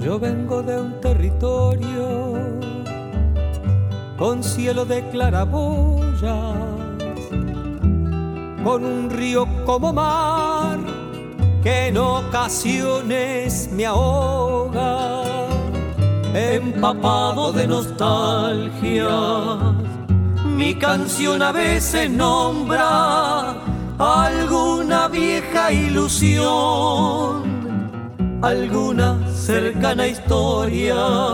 Yo vengo de un territorio con cielo de claraboyas, con un río como mar que en ocasiones me ahoga, empapado de nostalgia. Mi canción a veces nombra alguna vieja ilusión, alguna cercana historia.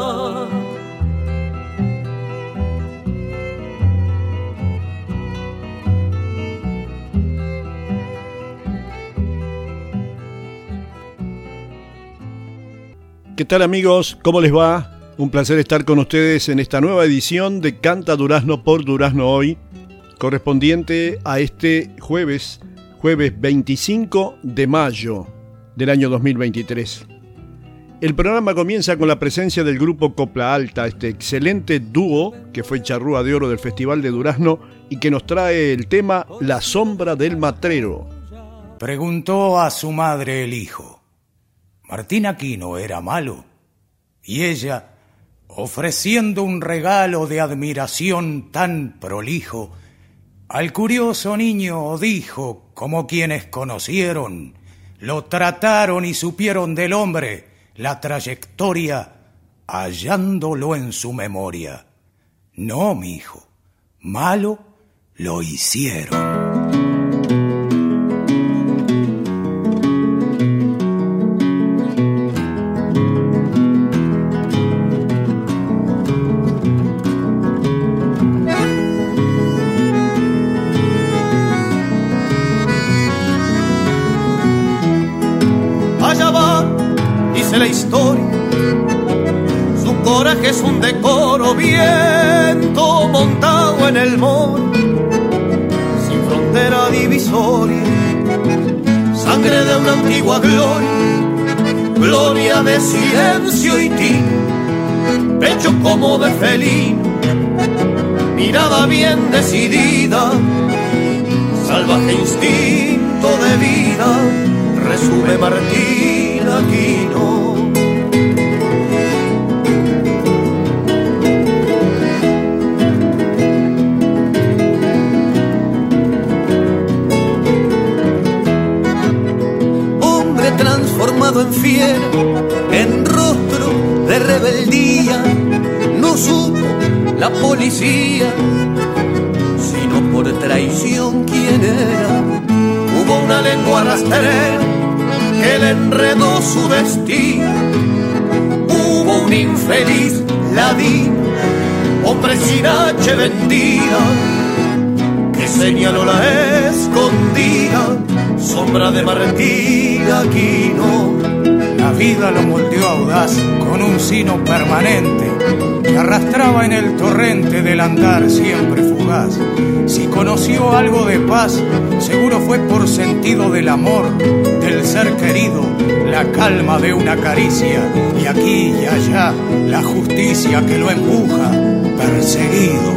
¿Qué tal, amigos? ¿Cómo les va? Un placer estar con ustedes en esta nueva edición de Canta Durazno por Durazno Hoy, correspondiente a este jueves 25 de mayo del año 2023. El programa comienza con la presencia del grupo Copla Alta, este excelente dúo que fue charrúa de oro del Festival de Durazno y que nos trae el tema La sombra del matrero. Preguntó a su madre el hijo: ¿Martín Aquino era malo? Y ella, ofreciendo un regalo de admiración tan prolijo, al curioso niño dijo, como quienes conocieron, lo trataron y supieron del hombre la trayectoria, hallándolo en su memoria. No, mi hijo, malo lo hicieron. La historia, su coraje es un decoro, viento montado en el moro, sin frontera divisoria, sangre de una antigua gloria, gloria de silencio y tino, pecho como de felino, mirada bien decidida, salvaje instinto de vida, resume Martín Aquino. Transformado en fiera, en rostro de rebeldía, no supo la policía, sino por traición quién era. Hubo una lengua rastrera que le enredó su destino. Hubo un infeliz ladino, hombre sin H vendida, que señaló la escondida sombra de Martín Aquino. La vida lo moldeó audaz con un sino permanente que arrastraba en el torrente del andar siempre fugaz. Si conoció algo de paz, seguro fue por sentido del amor, del ser querido, la calma de una caricia, y aquí y allá la justicia que lo empuja perseguido.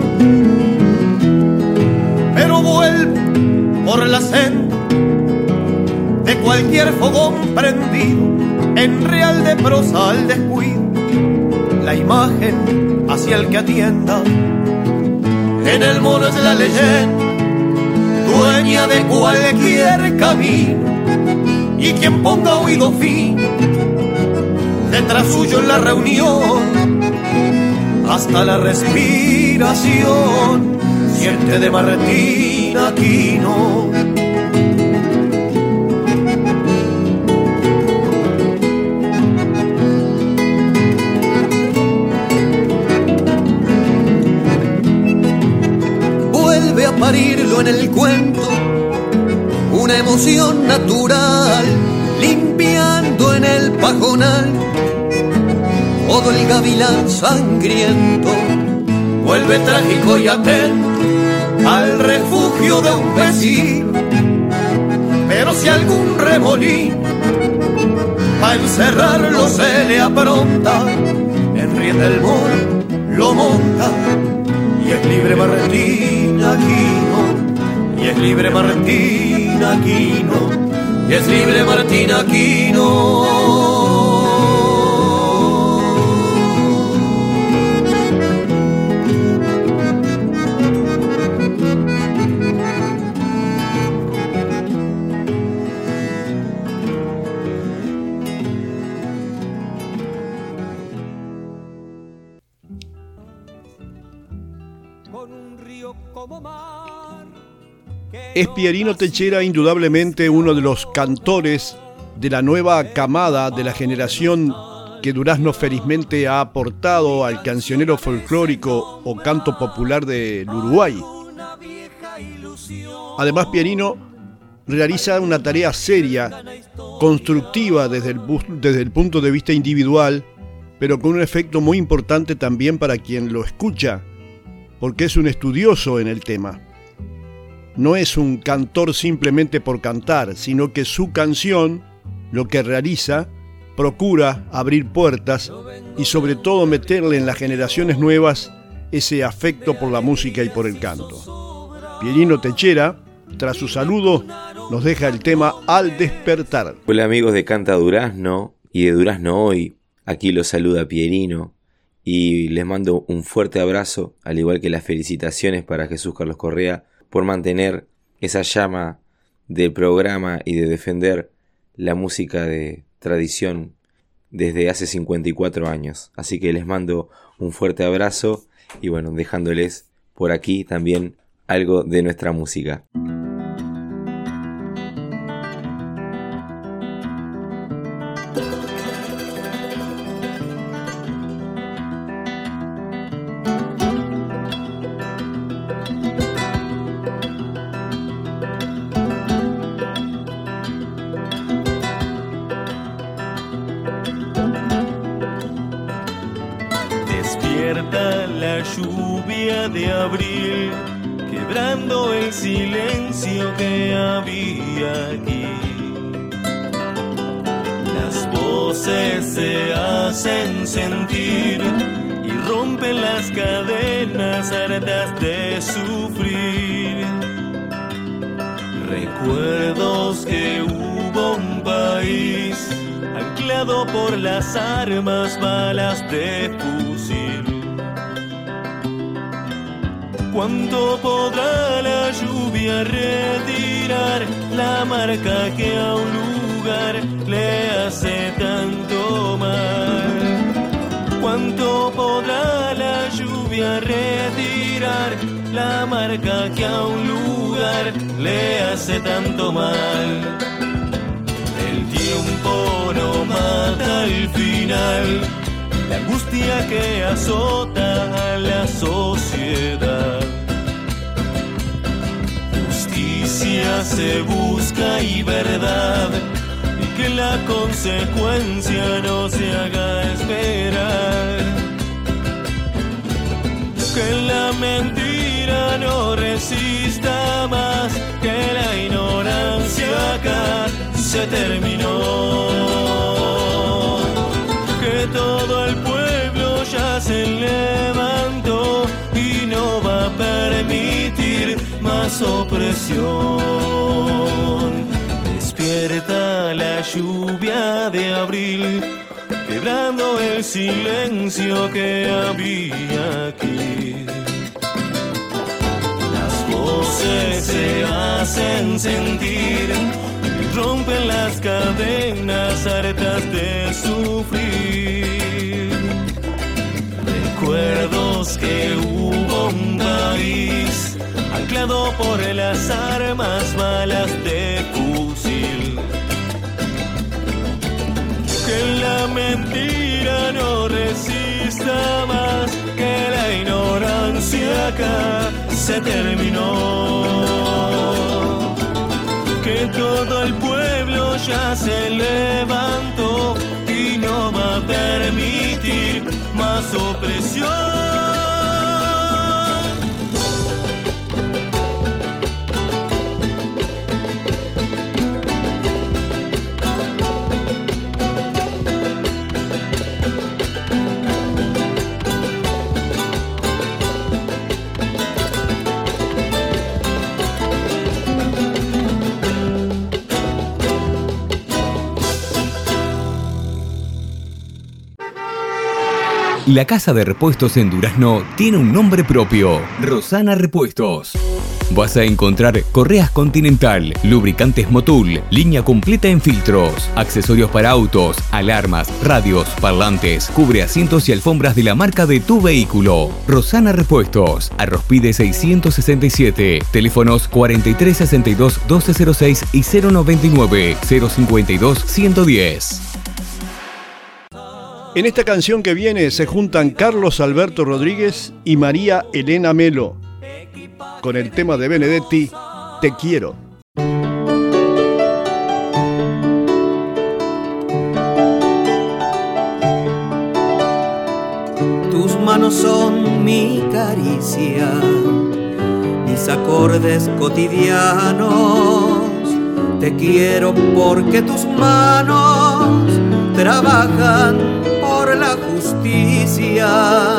Pero vuelve por la senda de cualquier fogón prendido, en real de prosa al descuido, la imagen hacia el que atienda. En el mono es la leyenda, dueña de cualquier camino, y quien ponga oído fino, detrás suyo en la reunión, hasta la respiración, siente de Martín Aquino. A parirlo en el cuento, una emoción natural, limpiando en el pajonal todo el gavilán sangriento. Vuelve trágico y atento al refugio de un vecino, pero si algún remolino pa' encerrarlo se le apronta, en rienda del moro lo monta, y es libre Martín Aquino, y es libre Martín Aquino, y es libre Martín Aquino. Es Pierino Techera indudablemente uno de los cantores de la nueva camada de la generación que Durazno felizmente ha aportado al cancionero folclórico o canto popular del Uruguay. Además, Pierino realiza una tarea seria, constructiva desde el punto de vista individual, pero con un efecto muy importante también para quien lo escucha, porque es un estudioso en el tema. No es un cantor simplemente por cantar, sino que su canción, lo que realiza, procura abrir puertas y sobre todo meterle en las generaciones nuevas ese afecto por la música y por el canto. Pierino Techera, tras su saludo, nos deja el tema Al Despertar. Hola amigos de Canta Durazno y de Durazno Hoy, aquí los saluda Pierino y les mando un fuerte abrazo, al igual que las felicitaciones para Jesús Carlos Correa por mantener esa llama del programa y de defender la música de tradición desde hace 54 años. Así que les mando un fuerte abrazo y bueno, dejándoles por aquí también algo de nuestra música. Despierta la lluvia de abril, quebrando el silencio que había aquí. Las voces se hacen sentir y rompen las cadenas hartas de sufrir. Recuerdos que hubo un país anclado por las armas, balas de fusil. ¿Cuánto podrá la lluvia retirar la marca que a un lugar le hace tanto mal? ¿Cuánto podrá la lluvia retirar la marca que a un lugar le hace tanto mal? El tiempo no mata al final la angustia que azota a la sociedad. Justicia se busca y verdad, y que la consecuencia no se haga esperar. Que la mentira no resista más, que la ignorancia acá se terminó. Que todo el pueblo ya se levantó y no va a permitir más opresión. Despierta la lluvia de abril, quebrando el silencio que había aquí. Las voces se hacen sentir, rompen las cadenas hartas de sufrir. Recuerdos que hubo un país anclado por las armas, balas de fusil. Que la mentira no resista más, que la ignorancia acá se terminó. Que todo el pueblo ya se levantó y no va a permitir más opresión. La casa de repuestos en Durazno tiene un nombre propio: Rosana Repuestos. vas a encontrar correas Continental, lubricantes Motul, línea completa en filtros, accesorios para autos, alarmas, radios, parlantes, cubre asientos y alfombras de la marca de tu vehículo. Rosana Repuestos, Arrospide 667, teléfonos 4362-1206 y 099-052-110. En esta canción que viene se juntan Carlos Alberto Rodríguez y María Elena Melo con el tema de Benedetti, Te quiero. Tus manos son mi caricia, mis acordes cotidianos. Te quiero porque tus manos trabajan por la justicia.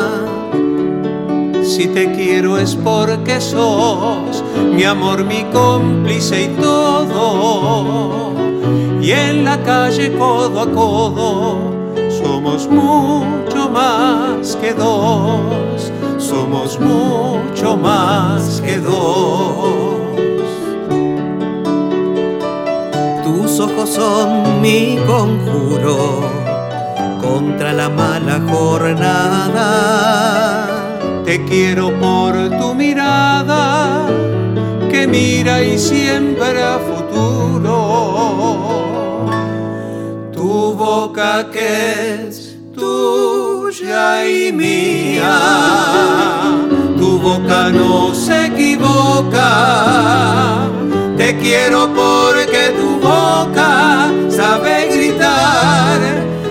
Si te quiero es porque sos mi amor, mi cómplice y todo. Y en la calle codo a codo somos mucho más que dos. Somos mucho más que dos. Tus ojos son mi conjuro contra la mala jornada. Te quiero por tu mirada que mira y siempre a futuro. Tu boca que es tuya y mía, tu boca no se equivoca. Te quiero porque tu boca sabe gritar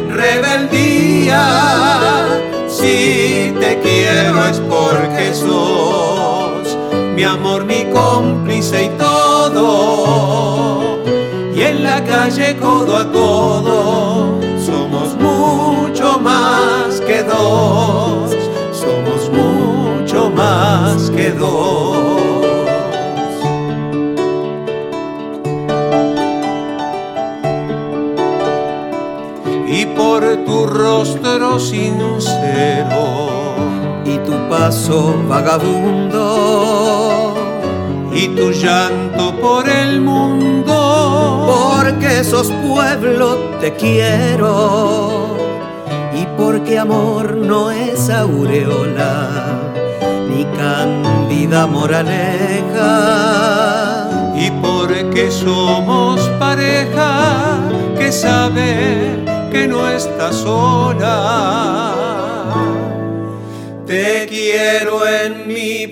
rebeldía. Si te quiero es porque sos mi amor, mi cómplice y todo. Y en la calle codo a codo somos mucho más que dos. Somos mucho más que dos. Y por tu rostro sincero y tu paso vagabundo y tu llanto por el mundo, porque sos pueblo te quiero y porque amor no es aureola ni cándida moraleja, y porque somos pareja que sabe que no estás sola. Te quiero en mi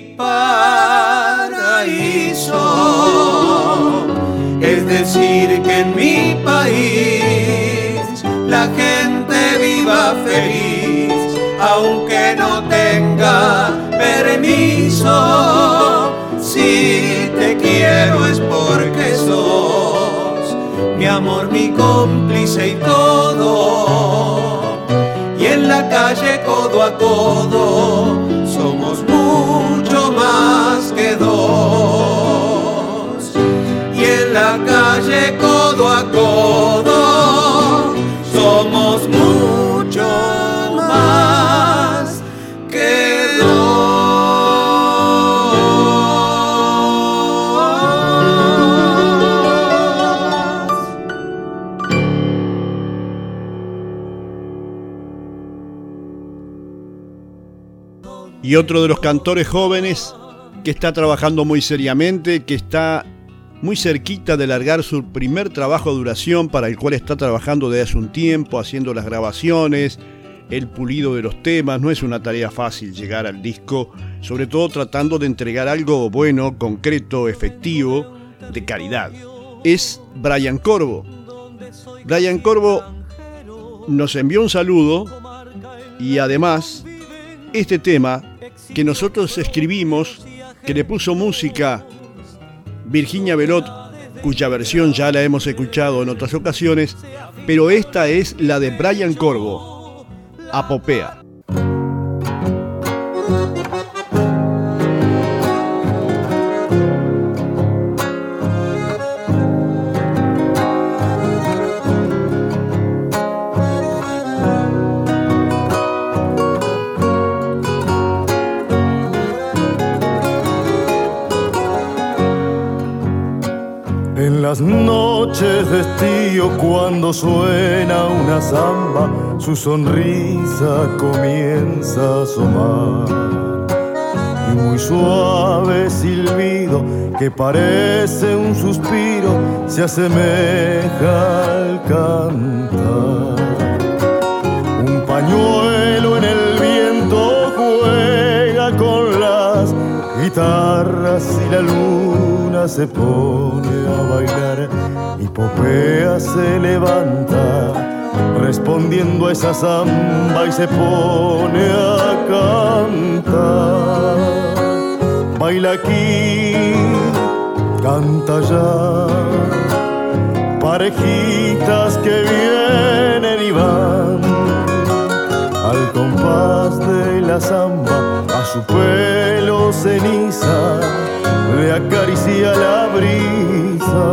paraíso, es decir que en mi país la gente viva feliz, aunque no tenga permiso. Si te quiero es porque sos mi amor, mi cómplice y todo. Y en la calle codo a codo somos mucho más que dos. Y en la calle codo a codo somos mucho más que dos. Y otro de los cantores jóvenes que está trabajando muy seriamente, que está muy cerquita de largar su primer trabajo de duración, para el cual está trabajando desde hace un tiempo, haciendo las grabaciones, el pulido de los temas. No es una tarea fácil llegar al disco, sobre todo tratando de entregar algo bueno, concreto, efectivo, de calidad. Es Brian Corvo. Brian Corvo nos envió un saludo y además este tema que nosotros escribimos, que le puso música Virginia Belot, cuya versión ya la hemos escuchado en otras ocasiones, pero esta es la de Brian Corvo, Apopea. las noches de estío, cuando suena una zamba, su sonrisa comienza a asomar. Y muy suave silbido que parece un suspiro se asemeja al cantar. Un pañuelo en el viento juega con las guitarras y la luna se pone a bailar y Popea se levanta respondiendo a esa zamba y se pone a cantar. Baila aquí, canta allá, parejitas que vienen y van al compás de la zamba. A su pelo ceniza le acaricia la brisa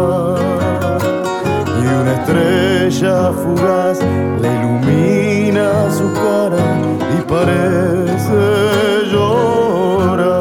y una estrella fugaz le ilumina su cara y parece llorar.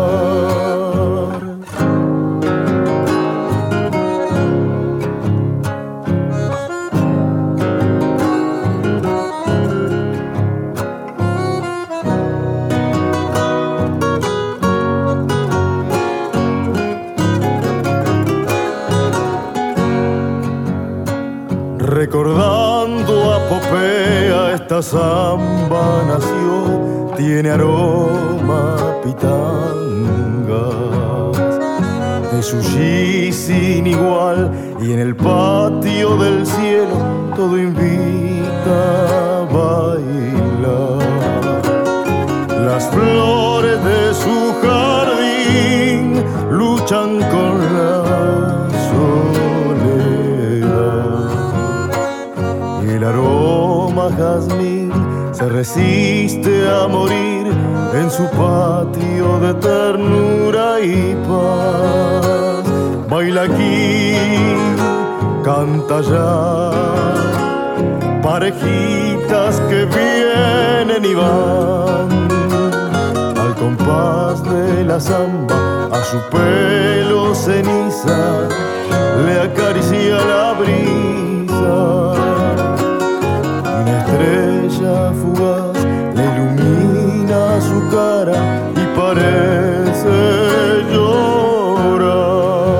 Recordando a Popea, esta zamba nació, tiene aroma a pitangas, de sushi sin igual, y en el patio del cielo todo invita a bailar. Las flores de su jardín luchan con la soledad. El aroma jazmín se resiste a morir en su patio de ternura y paz. Baila aquí, canta allá, parejitas que vienen y van al compás de la zamba. A su pelo ceniza le acaricia la brisa. Una estrella fugaz le ilumina su cara y parece llorar.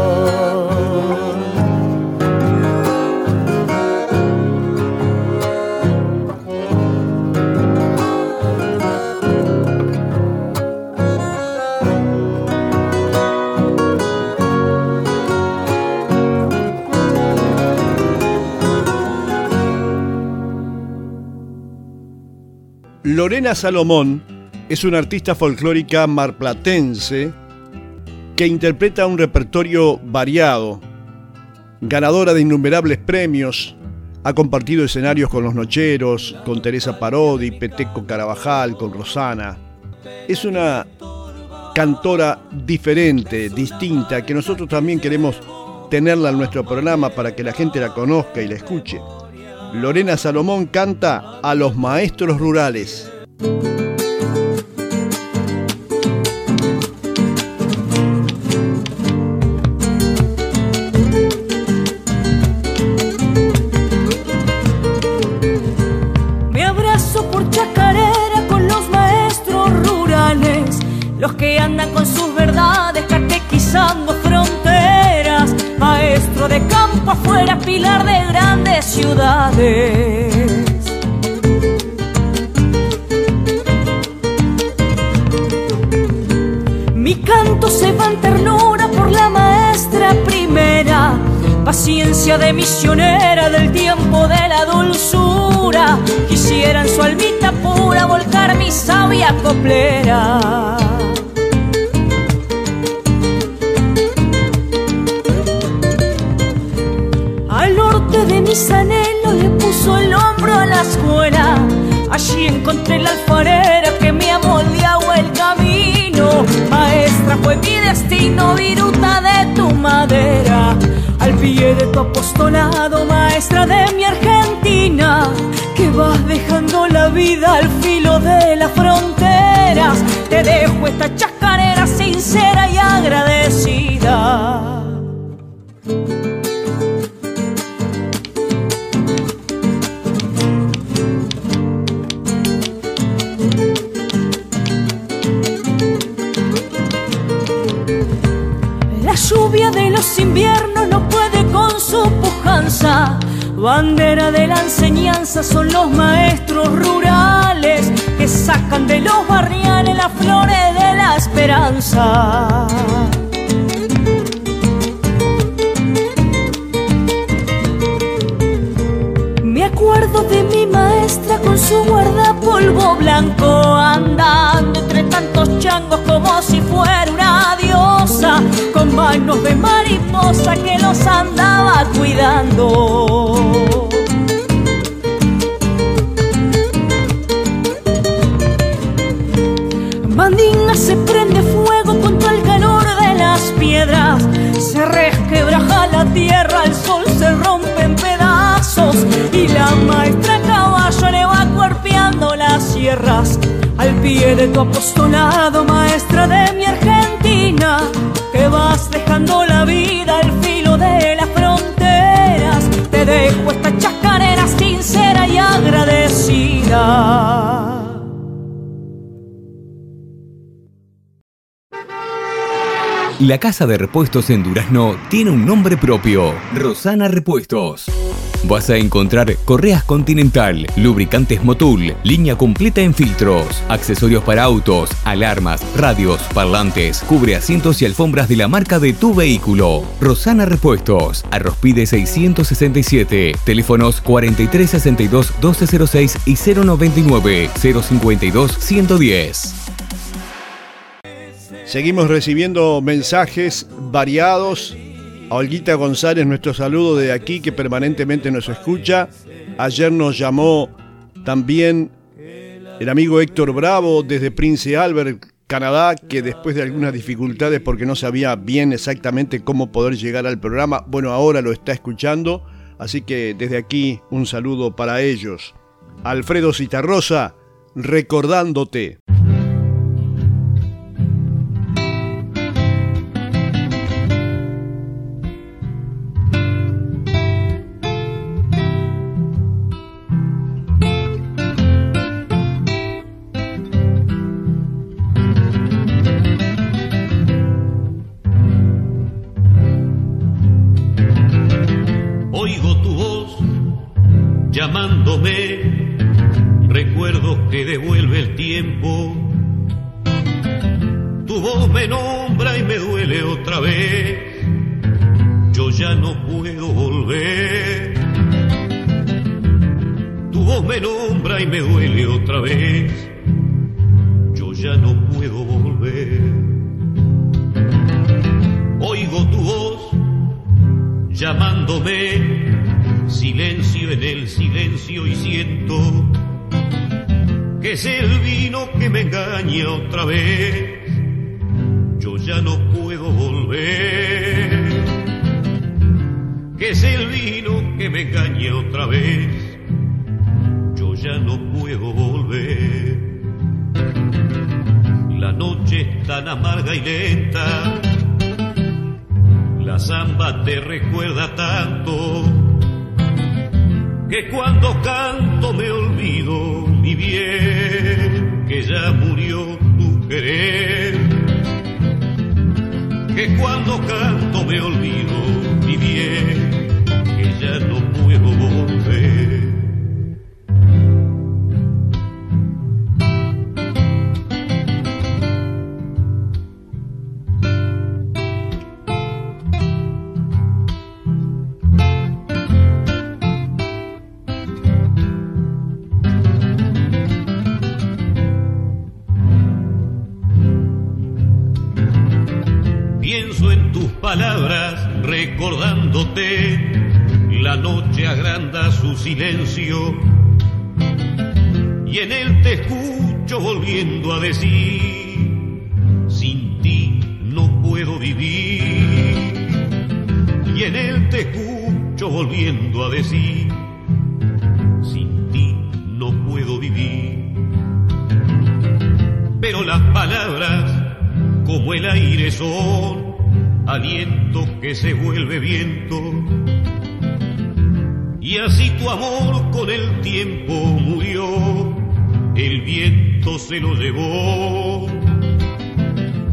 Lorena Salomón es una artista folclórica marplatense que interpreta un repertorio variado. Ganadora de innumerables premios, ha compartido escenarios con Los Nocheros, con Teresa Parodi, Peteco Carabajal, con Rosana. Es una cantora diferente, distinta, que nosotros también queremos tenerla en nuestro programa para que la gente la conozca y la escuche. Lorena Salomón canta a los maestros rurales. Me abrazo por chacarera con los maestros rurales, los que andan con sus verdades catequizando fronteras. Maestro de campo afuera, pilar de grandes ciudades. Mi canto se va en ternura por la maestra primera, paciencia de misionera del tiempo de la dulzura. Quisiera en su almita pura volcar mi sabia coplera. Al norte de mis anhelos le puso el hombro a la escuela. Allí encontré la alfarera que me ha moldeado el camino. Maestra, fue mi destino, viruta de tu madera. Al pie de tu apostolado, maestra de mi Argentina, que vas dejando la vida al filo de las fronteras. Te dejo esta chacarera sincera y agradecida. esperanza. Bandera de la enseñanza son los maestros rurales que sacan de los barriales las flores de la esperanza. Me acuerdo de mi maestra con su guardapolvo blanco, andando entre tantos changos como si fuera una diosa, con manos de mariposa que los andaba cuidando. Mandinga se prende fuego contra el calor de las piedras, se resquebraja la tierra, el sol se rompe en pedazos y la maestra caballo le va cuerpeando las sierras. Al pie de tu apostolado, maestra de mi Argentina, que vas dejando la vida al filo de las fronteras, te dejo esta chacarera sincera y agradecida. La casa de repuestos en Durazno tiene un nombre propio: Rosana Repuestos. Vas a encontrar correas Continental, lubricantes Motul, línea completa en filtros, accesorios para autos, alarmas, radios, parlantes, cubre asientos y alfombras de la marca de tu vehículo. Rosana Repuestos, Arrospide 667, teléfonos 4362 1206 y 099 052 110. Seguimos recibiendo mensajes variados. A Olguita González, nuestro saludo de aquí, que permanentemente nos escucha. Ayer nos llamó también el amigo Héctor Bravo desde Prince Albert, Canadá, que después de algunas dificultades porque no sabía bien exactamente cómo poder llegar al programa, bueno, ahora lo está escuchando, así que desde aquí un saludo para ellos. Alfredo Citarrosa, recordándote. Llamándome, recuerdos que devuelve el tiempo. Tu voz me nombra y me duele otra vez. Yo ya no puedo volver. Tu voz me nombra y me duele otra vez. Yo ya no puedo volver. Oigo tu voz llamándome. Silencio en el silencio y siento que es el vino que me engaña otra vez. Yo ya no puedo volver. Que es el vino que me engaña otra vez. Yo ya no puedo volver. La noche es tan amarga y lenta. La samba te recuerda tanto que cuando canto me olvido, mi bien, que ya murió tu querer. Que cuando canto me olvido, mi bien, que ya no puedo volver. Palabras recordándote, la noche agranda su silencio y en él te escucho volviendo a decir: sin ti no puedo vivir. Y en él te escucho volviendo a decir: sin ti no puedo vivir. Pero las palabras como el aire son aliento que se vuelve viento, y así tu amor con el tiempo murió, el viento se lo llevó.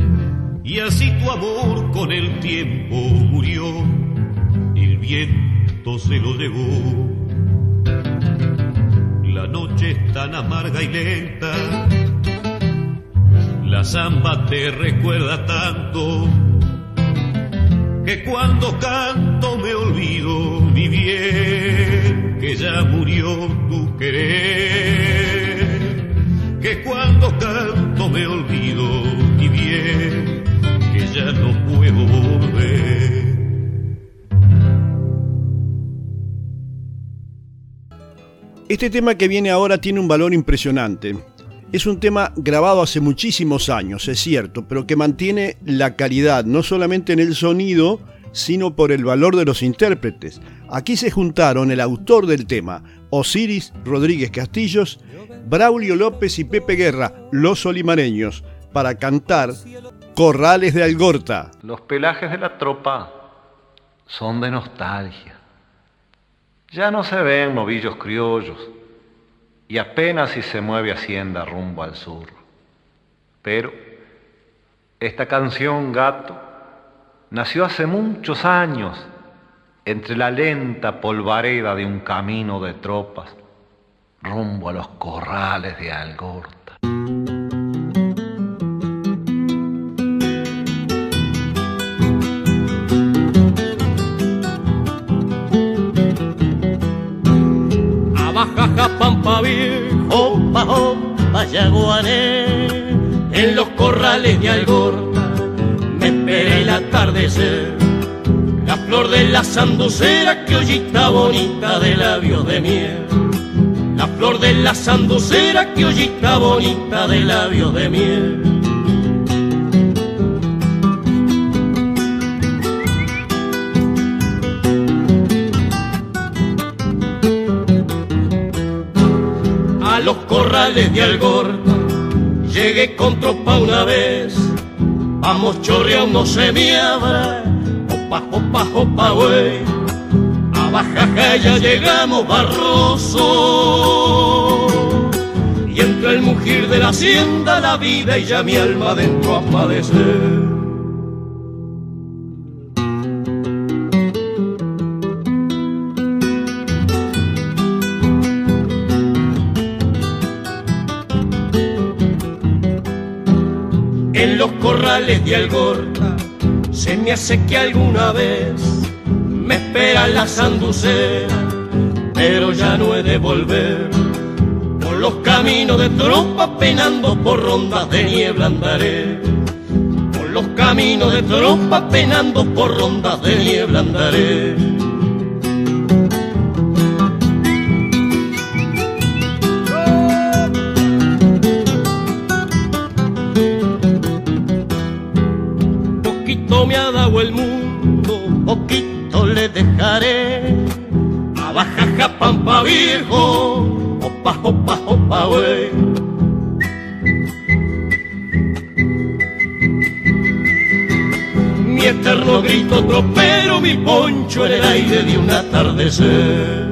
Y así tu amor con el tiempo murió, el viento viento se lo llevó. La noche es tan amarga y lenta, la samba te recuerda tanto, que cuando canto me olvido, mi bien, que ya murió tu querer. Que cuando canto me olvido, mi bien, que ya no puedo volver. Este tema que viene ahora tiene un valor impresionante. Es un tema grabado hace muchísimos años, es cierto, pero que mantiene la calidad, no solamente en el sonido, sino por el valor de los intérpretes. Aquí se juntaron el autor del tema, Osiris Rodríguez Castillos, Braulio López y Pepe Guerra, los olimareños, para cantar Corrales de Algorta. Los pelajes de la tropa son de nostalgia. Ya no se ven novillos criollos y apenas si se mueve hacienda rumbo al sur. Pero esta canción, gato, nació hace muchos años entre la lenta polvareda de un camino de tropas rumbo a los corrales de Algorta. Abajaja pampa viejo, opa, opa, yaguané, en los corrales de Algorta me espera el atardecer. La flor de la sanducera que ollita bonita de labios de miel. La flor de la sanducera que ollita bonita de labios de miel. A los corrales de Algorta llegué con tropa una vez. Vamos chorreando se me abra, opa, opa, opa, güey. A Bajaja ya llegamos Barroso, y entre el mugir de la hacienda la vida y ya mi alma dentro a padecer. En los corrales de Algorta se me hace que alguna vez me espera la sanducera, pero ya no he de volver. Por los caminos de tropa penando por rondas de niebla andaré. Por los caminos de tropa penando por rondas de niebla andaré. Me ha dado el mundo, poquito le dejaré. A Bajaja pampa viejo, opa, opa, opa, güey. Mi eterno grito tropero, mi poncho en el aire de un atardecer.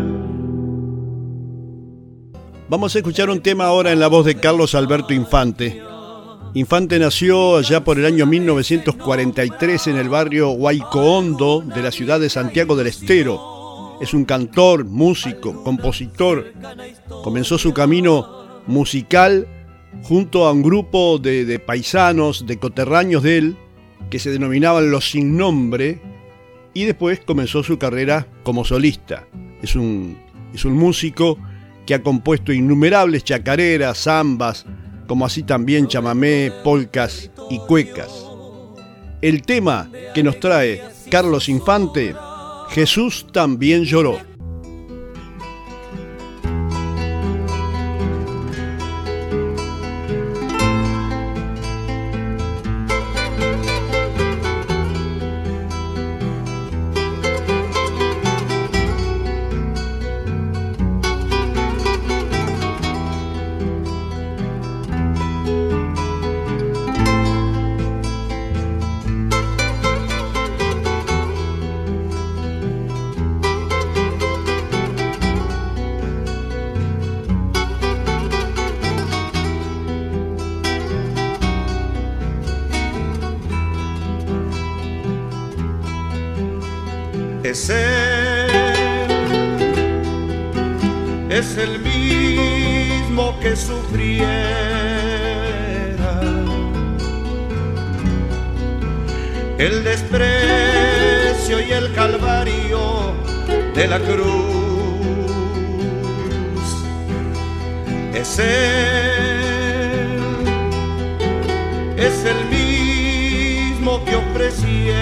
Vamos a escuchar un tema ahora en la voz de Carlos Alberto Infante. Infante nació allá por el año 1943 en el barrio Huayco de la ciudad de Santiago del Estero. Es un cantor, músico, compositor. Comenzó su camino musical junto a un grupo de paisanos, de coterráneos de él, que se denominaban Los Sin Nombre, y después comenzó su carrera como solista. Es un músico que ha compuesto innumerables chacareras, zambas, como así también chamamé, polcas y cuecas. El tema que nos trae Carlos Infante, Jesús también lloró. Es el es el mismo que sufriera el desprecio y el calvario de la cruz. Es él, es el mismo que ofreciera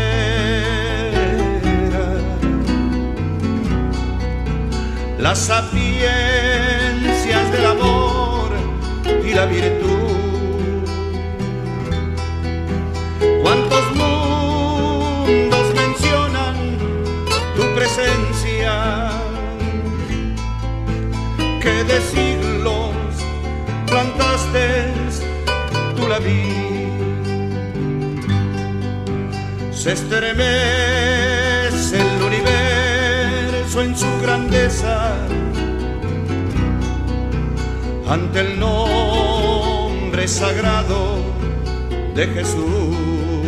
las sapiencias del amor y la virtud. ¿Cuántos mundos mencionan tu presencia? Que de siglos plantaste tú la vid. Se estremece el universo en su grandeza ante el nombre sagrado de Jesús.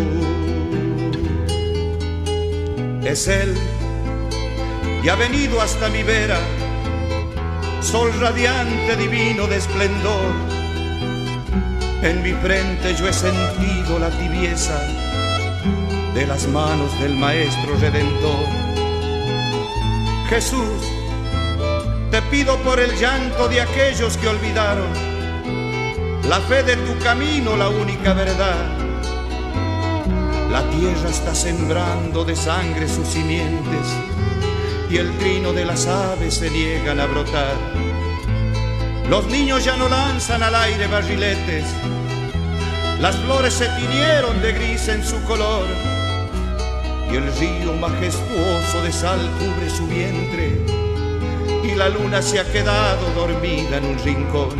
Es Él y ha venido hasta mi vera, sol radiante, divino de esplendor. En mi frente yo he sentido la tibieza de las manos del Maestro Redentor. Jesús, te pido por el llanto de aquellos que olvidaron la fe de tu camino, la única verdad. La tierra está sembrando de sangre sus simientes y el trino de las aves se niegan a brotar. Los niños ya no lanzan al aire barriletes, las flores se tiñeron de gris en su color y el río majestuoso de sal cubre su vientre y la luna se ha quedado dormida en un rincón.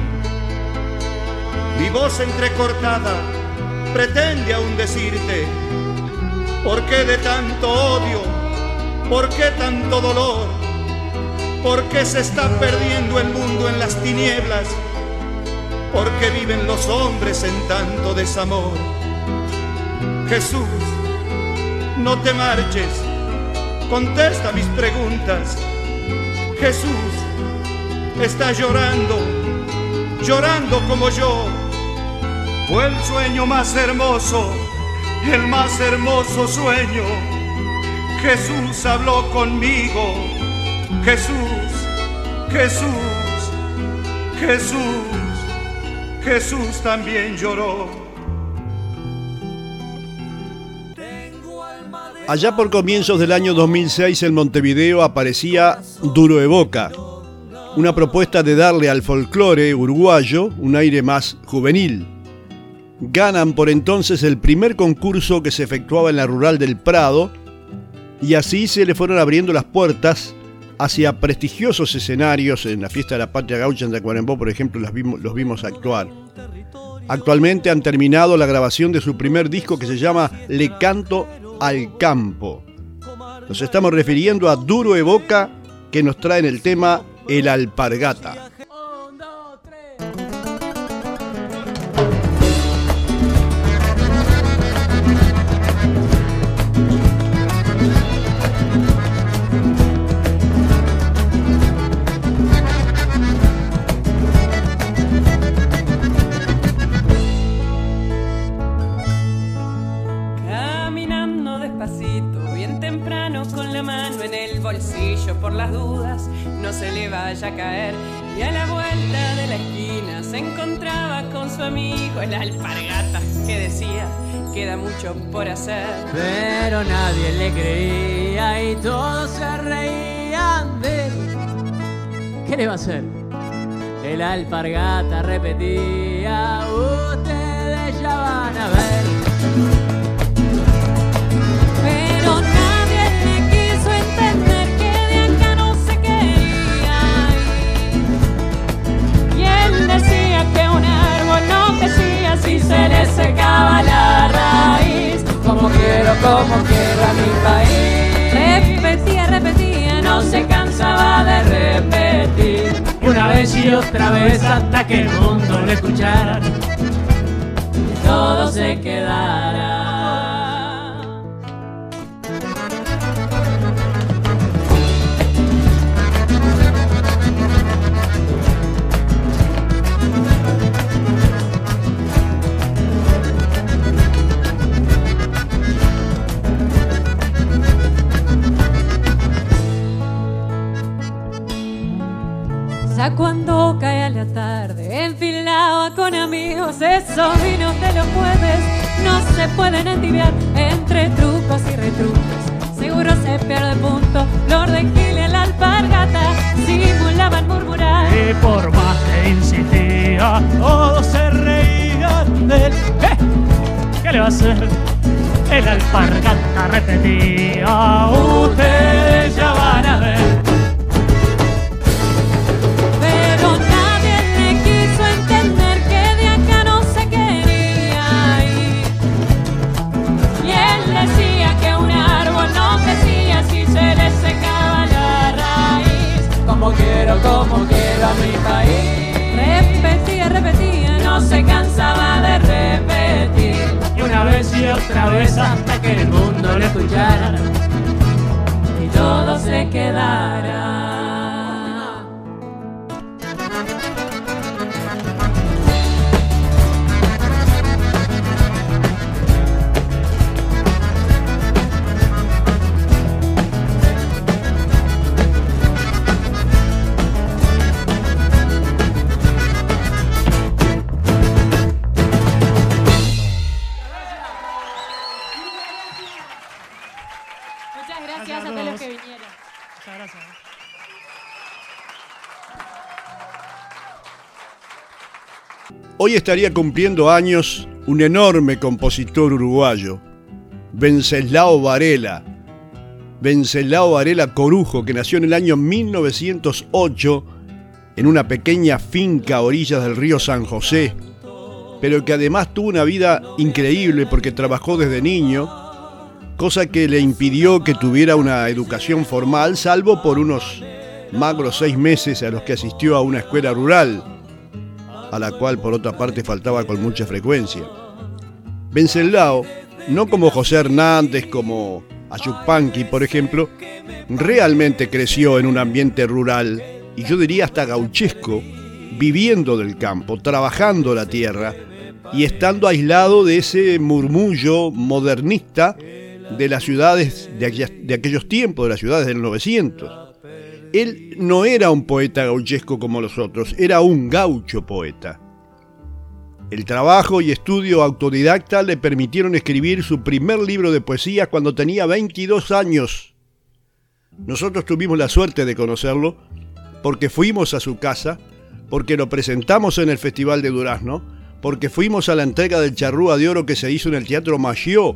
Mi voz entrecortada pretende aún decirte: ¿por qué de tanto odio? ¿Por qué tanto dolor? ¿Por qué se está perdiendo el mundo en las tinieblas? ¿Por qué viven los hombres en tanto desamor? Jesús, no te marches, contesta mis preguntas. Jesús, estás llorando, llorando como yo. Fue el sueño más hermoso, el más hermoso sueño. Jesús habló conmigo. Jesús, Jesús, Jesús, Jesús también lloró. Allá por comienzos del año 2006 en Montevideo aparecía Duro de Boca, una propuesta de darle al folclore uruguayo un aire más juvenil. Ganan por entonces el primer concurso que se efectuaba en la Rural del Prado y así se le fueron abriendo las puertas hacia prestigiosos escenarios. En la Fiesta de la Patria Gaucha en Tacuarembó, por ejemplo, los vimos actuar. Actualmente han terminado la grabación de su primer disco que se llama Le Canto al Campo. Nos estamos refiriendo a Duro de Boca, que nos traen el tema El Alpargata. Por las dudas no se le vaya a caer, y a la vuelta de la esquina se encontraba con su amigo el Alpargata, que decía: queda mucho por hacer. Pero nadie le creía y todos se reían de él. ¿Qué le va a hacer? El Alpargata repetía: ustedes ya van a ver. Pero nadie le quiso entender que de acá no se quería ir. Y él decía que un árbol no crecía si se le secaba la raíz. Como quiero mi país. Repetía, repetía, no se cansaba de repetir. Una vez y otra vez hasta que el mundo lo escuchara y todo se quedara. Ya cuando cae la tarde, enfilaba con amigos esos vinos de los jueves. No se pueden entibiar entre trucos y retrucos. Seguro se pierde el punto. Lord de Gil y la alpargata simulaban murmurar. Y por más que insistía, todos se reían de él. ¿Qué le va a hacer? El alpargata repetía: ustedes ya van a ver. Pero nadie le quiso entender que de acá no se quería ir. Y él decía que un árbol no crecía si se le secaba la raíz. Como quiero a mi país. Repetía, no se cansaba de repetir. Y una vez y otra vez hasta que el mundo le escuchara y todo se quedara. Hoy estaría cumpliendo años un enorme compositor uruguayo, Wenceslao Varela. Wenceslao Varela Corujo, que nació en el año 1908 en una pequeña finca a orillas del río San José, pero que además tuvo una vida increíble porque trabajó desde niño, cosa que le impidió que tuviera una educación formal, salvo por unos magros 6 meses a los que asistió a una escuela rural, a la cual por otra parte faltaba con mucha frecuencia. Wenceslao, no como José Hernández, como Ayupanqui, por ejemplo, realmente creció en un ambiente rural, y yo diría hasta gauchesco, viviendo del campo, trabajando la tierra, y estando aislado de ese murmullo modernista de las ciudades de aquellos tiempos, de las ciudades del 900. Él no era un poeta gauchesco como los otros, era un gaucho poeta. El trabajo y estudio autodidacta le permitieron escribir su primer libro de poesía cuando tenía 22 años. Nosotros tuvimos la suerte de conocerlo porque fuimos a su casa, porque lo presentamos en el Festival de Durazno, porque fuimos a la entrega del Charrúa de Oro que se hizo en el Teatro Maggio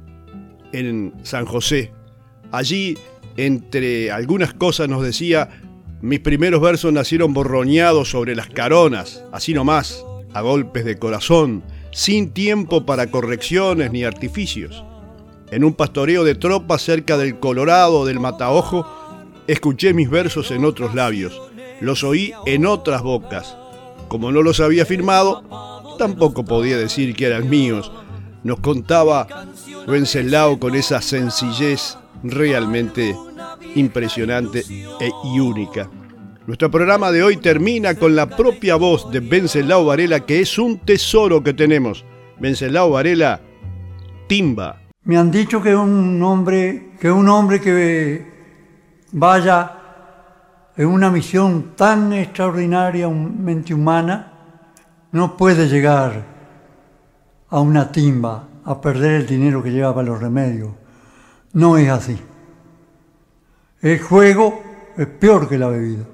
en San José. Allí, entre algunas cosas, nos decía: mis primeros versos nacieron borroñados sobre las caronas, así nomás, a golpes de corazón, sin tiempo para correcciones ni artificios. En un pastoreo de tropas cerca del Colorado, del Mataojo, escuché mis versos en otros labios, los oí en otras bocas. Como no los había firmado, tampoco podía decir que eran míos. Nos contaba Wenceslao con esa sencillez realmente impresionante y única. Nuestro programa de hoy termina con la propia voz de Wenceslao Varela, que es un tesoro que tenemos. Wenceslao Varela, timba. Me han dicho que un hombre que vaya en una misión tan extraordinariamente humana no puede llegar a una timba a perder el dinero que lleva para los remedios. No es así. El juego es peor que la bebida.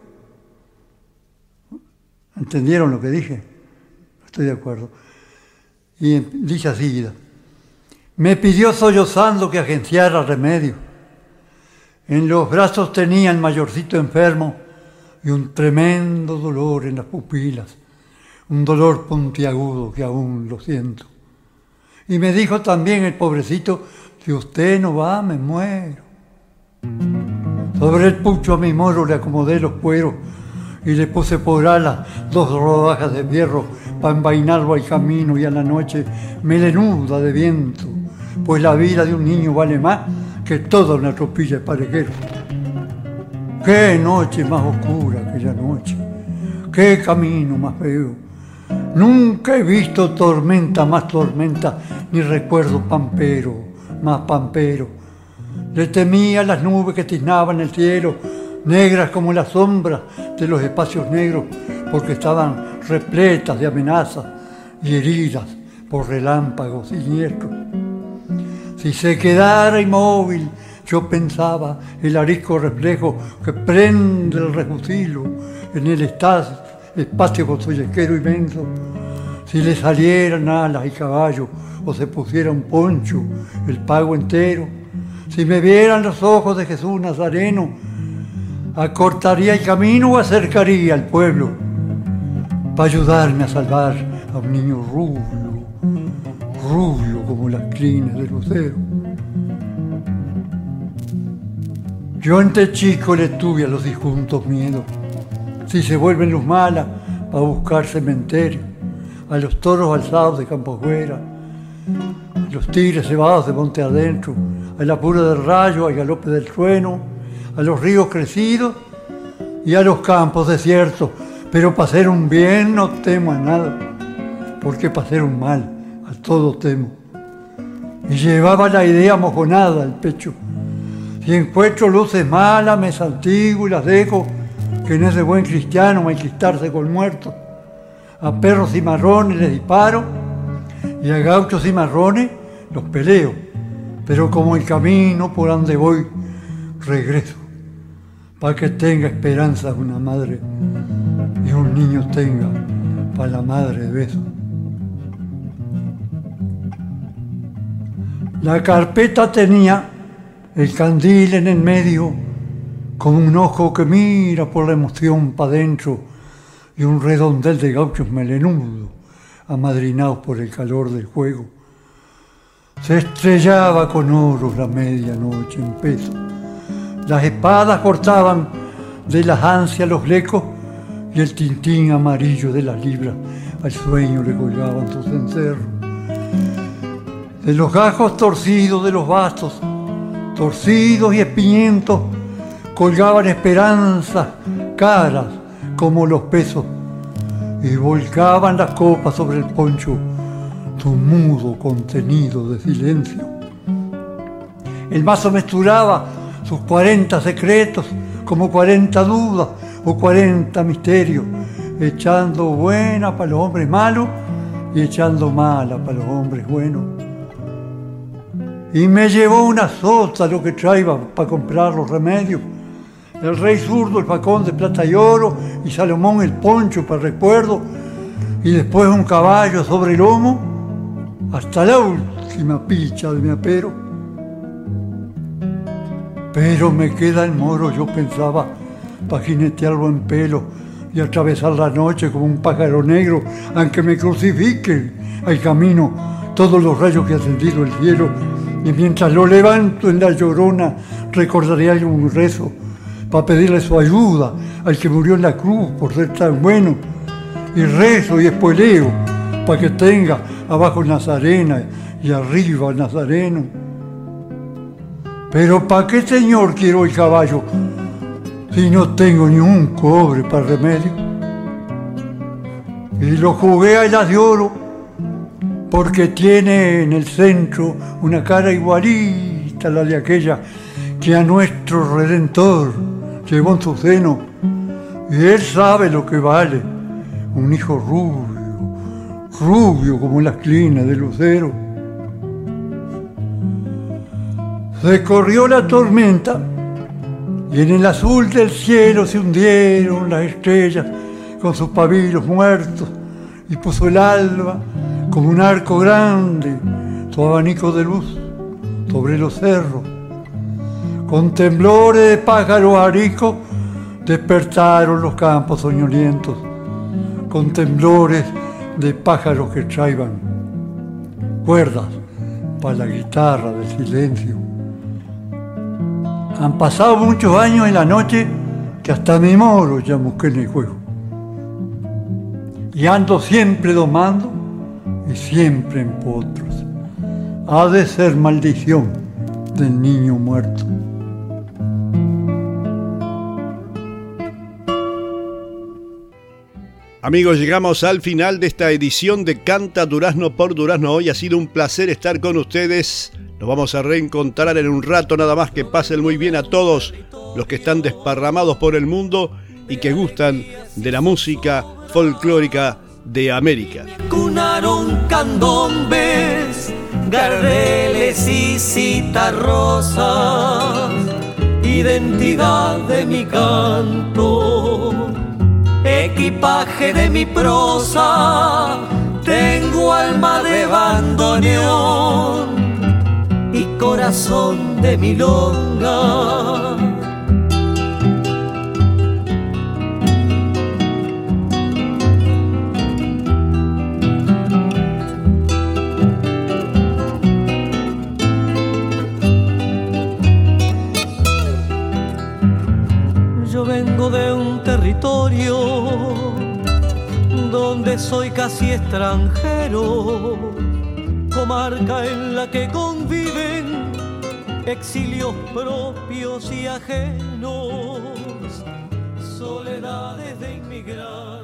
¿Entendieron lo que dije? Estoy de acuerdo. Y dice así: me pidió sollozando que agenciara remedio. En los brazos tenía el mayorcito enfermo y un tremendo dolor en las pupilas, un dolor puntiagudo que aún lo siento. Y me dijo también el pobrecito: si usted no va, me muero. Sobre el pucho a mi moro le acomodé los cueros y le puse por alas 2 rodajas de hierro para envainarlo al camino, y a la noche me lenuda de viento, pues la vida de un niño vale más que toda una tropilla de pareguero. Qué noche más oscura aquella noche, qué camino más feo. Nunca he visto tormenta más tormenta, ni recuerdo pampero más pampero. Le temía las nubes que tiznaban el cielo, negras como las sombras de los espacios negros, porque estaban repletas de amenazas y heridas por relámpagos siniestros. Si se quedara inmóvil, yo pensaba, el arisco reflejo que prende el refusilo en el espacio costoyesquero inmenso, si le salieran alas y caballos o se pusiera un poncho, el pago entero, si me vieran los ojos de Jesús Nazareno, acortaría el camino o acercaría al pueblo para ayudarme a salvar a un niño rubio como las crines de lucero. Yo entre chico le tuve a los disjuntos miedo, si se vuelven luz mala para buscar cementerio, a los toros alzados de Campofuera, a los tigres cebados de monte adentro, al apuro del rayo, al galope del trueno, a los ríos crecidos y a los campos desiertos. Pero para hacer un bien no temo a nada, porque para hacer un mal a todo temo. Y llevaba la idea mojonada al pecho. Si encuentro luces malas, me santiguo y las dejo, que no es de buen cristiano malquistarse con muertos. A perros cimarrones les disparo, y a gauchos cimarrones los peleo. Pero como el camino por donde voy, regreso, para que tenga esperanza una madre y un niño tenga para la madre de beso. La carpeta tenía el candil en el medio, como un ojo que mira por la emoción para adentro, y un redondel de gauchos melenudos, amadrinados por el calor del juego. Se estrellaba con oro la medianoche en peso. Las espadas cortaban de las ansias los flecos, y el tintín amarillo de las libras al sueño le colgaban sus encerros. De los gajos torcidos de los bastos, torcidos y espiñentos, colgaban esperanzas caras como los pesos, y volcaban las copas sobre el poncho su mudo contenido de silencio. El mazo mesturaba sus 40 secretos como 40 dudas o 40 misterios, echando buena para los hombres malos y echando mala para los hombres buenos. Y me llevó una sota lo que traía para comprar los remedios. El rey zurdo el facón de plata y oro, y Salomón el poncho para recuerdo, y después un caballo sobre el lomo, hasta la última picha de mi apero. Pero me queda el moro, yo pensaba, para jinetearlo en pelo y atravesar la noche como un pájaro negro, aunque me crucifiquen al camino todos los rayos que ha ascendido el cielo. Y mientras lo levanto en la llorona, recordaré algún rezo para pedirle su ayuda al que murió en la cruz por ser tan bueno. Y rezo y espoeleo para que tenga abajo Nazarena y arriba Nazareno. Pero ¿para qué, señor, quiero el caballo si no tengo ni un cobre para remedio? Y lo jugué a las de oro porque tiene en el centro una cara igualita a la de aquella que a nuestro Redentor llevó en su seno, y él sabe lo que vale un hijo rubio como las clinas de lucero. Se corrió la tormenta y en el azul del cielo se hundieron las estrellas con sus pabilos muertos, y puso el alba como un arco grande su abanico de luz sobre los cerros. Con temblores de pájaros aricos despertaron los campos soñolientos, con temblores de pájaros que traían cuerdas para la guitarra del silencio. Han pasado muchos años en la noche que hasta mi moro ya busqué en el juego. Y ando siempre domando y siempre en potros. Ha de ser maldición del niño muerto. Amigos, llegamos al final de esta edición de Canta Durazno por Durazno Hoy. Ha sido un placer estar con ustedes. Nos vamos a reencontrar en un rato nada más. Que pasen muy bien a todos. los que están desparramados por el mundo y que gustan de la música folclórica de América. Cunaron candombes, gardeles y citarrosas, identidad de mi canto, equipaje de mi prosa, tengo alma de bandoneón y corazón de milonga. Yo vengo de un territorio donde soy casi extranjero, comarca en la que conviven exilios propios y ajenos, soledades de inmigrantes.